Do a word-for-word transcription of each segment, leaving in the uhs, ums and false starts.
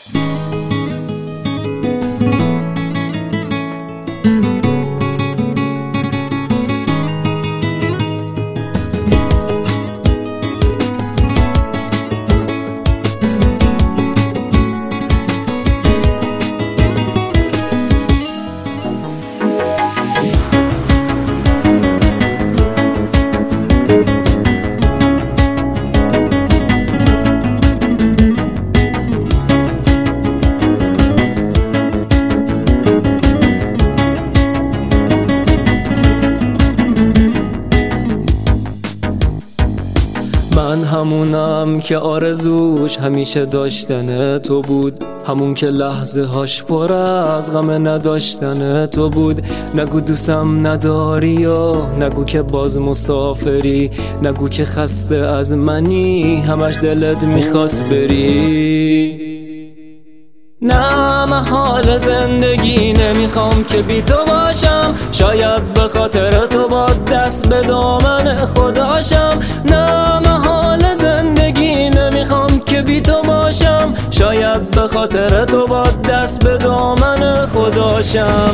من همونم که آرزوش همیشه داشتن تو بود، همون که لحظه هاش پر از غم نداشتن تو بود. نگو دوستم نداری یا نگو که باز مسافری، نگو که خسته از منی همش دلت میخواست بری. نه محال زندگی نمیخوام که بی تو باشم، شاید به خاطر تو با دست به دامن خداشم. نه محال زندگی نمیخوام که بی تو باشم، شاید به خاطر تو با دست به دامن خداشم.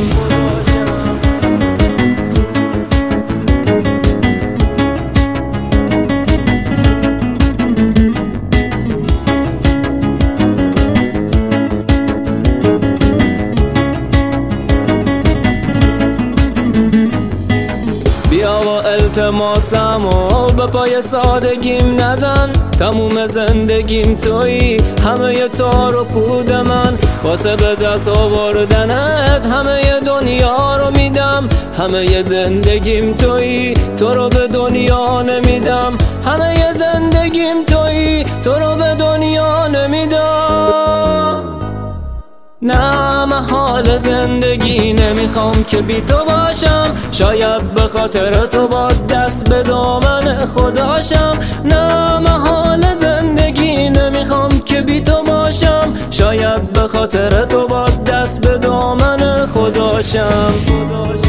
بیا و التماسم و به پای سادگیم نزن، تموم زندگیم تویی، همه تار و پود من. واسه به دست آوردنت همه دنیا رو میدم، همه زندگیم تویی، تو رو به دنیا نمیدم. همه زندگیم تویی، تو رو به دنیا نمیدم. نه محال زندگی نمیخوام که بی تو باشم، شاید به خاطر تو با دست به دامن خداشم. نه محال زندگی نمیخوام که بی تو باشم، شاید به خاطر تو با دست به دامن خداشم.